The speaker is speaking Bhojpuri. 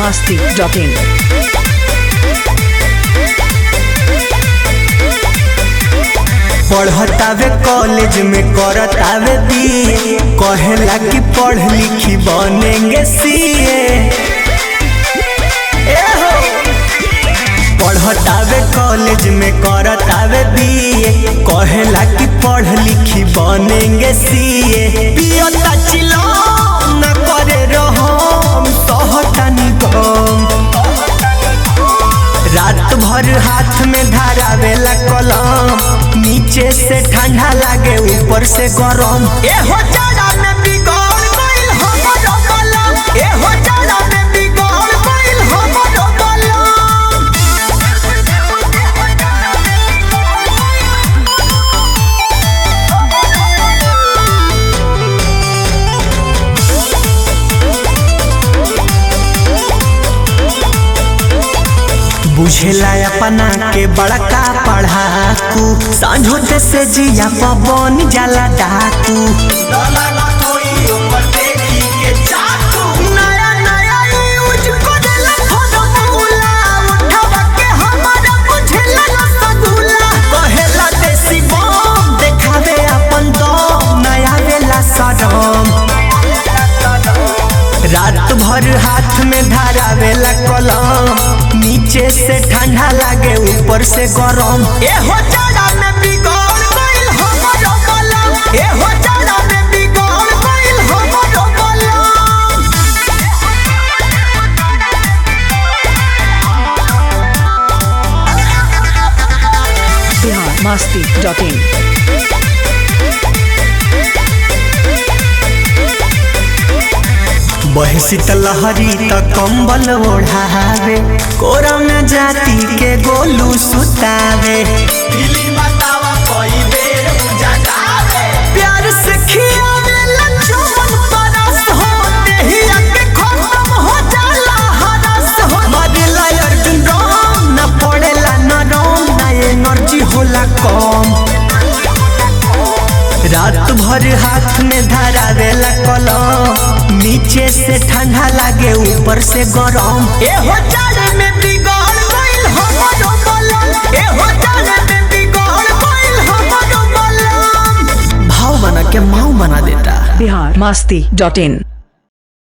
biharmasti.in। पढ़तावे कॉलेज में करतावे बीए, कहेला कि पढ़ लिखी बनेंगे सीए। पढ़तावे कॉलेज में करतावे बीए, कहेला कि पढ़ लिखी बनेंगे सीए। पियता चिलो न करे रहम सहतानी गम, रात भर हाथ में धारावेला कलम, नीचे से ठंडा लागे ऊपर से गरम। एहो जाड़ा में बिगड़ गइल हमरो कलम, एहो जाड़ा में बिगड़ गइल हमरो कलम। बुझेला अपना के बड़का पढ़ाकू, सांझोते से जिया पवन जाला डाकू। नया नया यूज करेला फॉर्मूला, उठावा के हमारा बुझेला रसगुल्ला। कहेला देसी बम देखावे अपन दम, नया वेला सदम। रात भर हाथ में धारावेला कलम, नीचे से ठंडा लागे ऊपर से गरम। एहो जाड़ा में बिगड़ गइल हमरो कलम, एहो जाड़ा में बिगड़ गइल हमरो कलम। biharmasti.in। बहे शीतलहरी त कंबल ओढ़ावे, कोरा में जाती के गोलू सुतावे। प्यार से खियावेला चुमन परस हो, देहिया के खत्म हो जाला हरस हो। मरेला अर्जुन राम न पड़ेला नरम, ना एनर्जी होला कम। रात भर हाथ में धारावेला कलम, नीचे से ठंडा लागे ऊपर से गरम। एहो जाड़े में बिगड़ गइल हमरो कलम, एहो जाड़े में बिगड़ गइल हमरो कलम। भाव बना के माऊ बना देता। biharmasti.in।